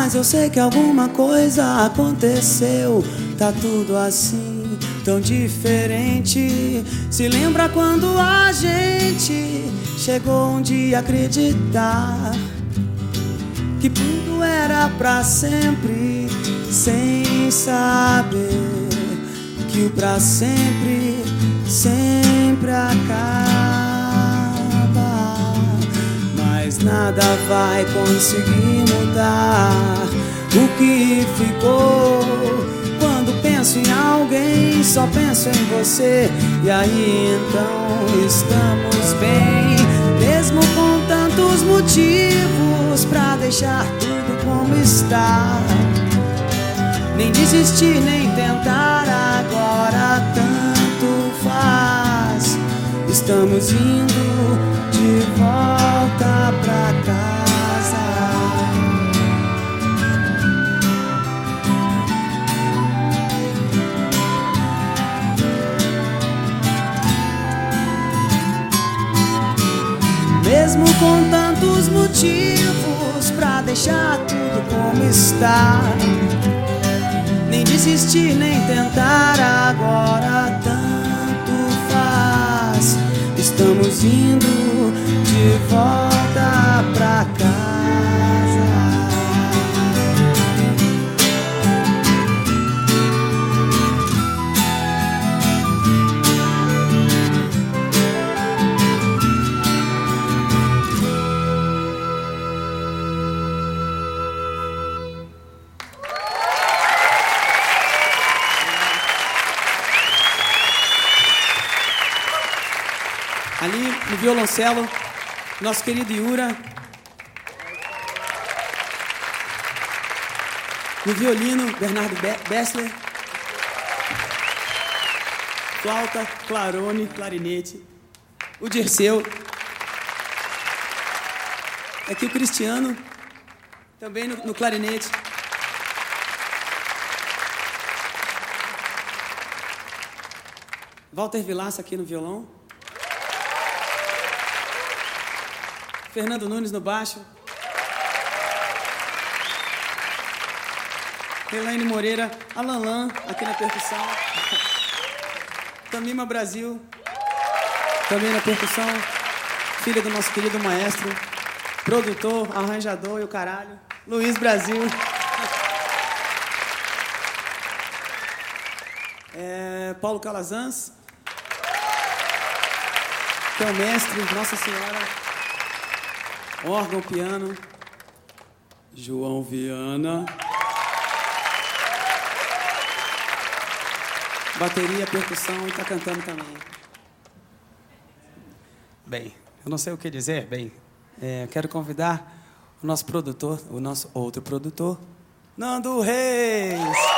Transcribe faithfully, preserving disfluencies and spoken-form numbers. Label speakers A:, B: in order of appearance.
A: Mas eu sei que alguma coisa aconteceu. Tá tudo assim, tão diferente. Se lembra quando a gente chegou um dia a acreditar que tudo era pra sempre, sem saber que o pra sempre sempre acaba. Mas nada vai conseguir mudar o que ficou. Quando penso em alguém, só penso em você. E aí então estamos bem, mesmo com tantos motivos pra deixar tudo como está. Nem desistir, nem tentar, agora tanto faz. Estamos indo de volta pra casa. Mesmo com tantos motivos pra deixar tudo como está. Nem desistir, nem tentar, agora tanto faz. Estamos indo de volta pra casa. Ali no violoncelo, nosso querido Yura. No violino, Bernardo Bessler. Flauta, clarone, clarinete. O Dirceu. Aqui o Cristiano, também no, no clarinete. Walter Vilaça aqui no violão. Fernando Nunes no baixo. Elaine Moreira, Alan Lan aqui na percussão. Tamima Brasil, também na percussão. Filha do nosso querido maestro, produtor, arranjador e o caralho, Luiz Brasil. É, Paulo Calazans, que é o mestre, Nossa Senhora. Órgão, piano, João Viana. Bateria, percussão e tá cantando também. Bem, eu não sei o que dizer. Bem, é, quero convidar o nosso produtor, o nosso outro produtor, Nando Reis.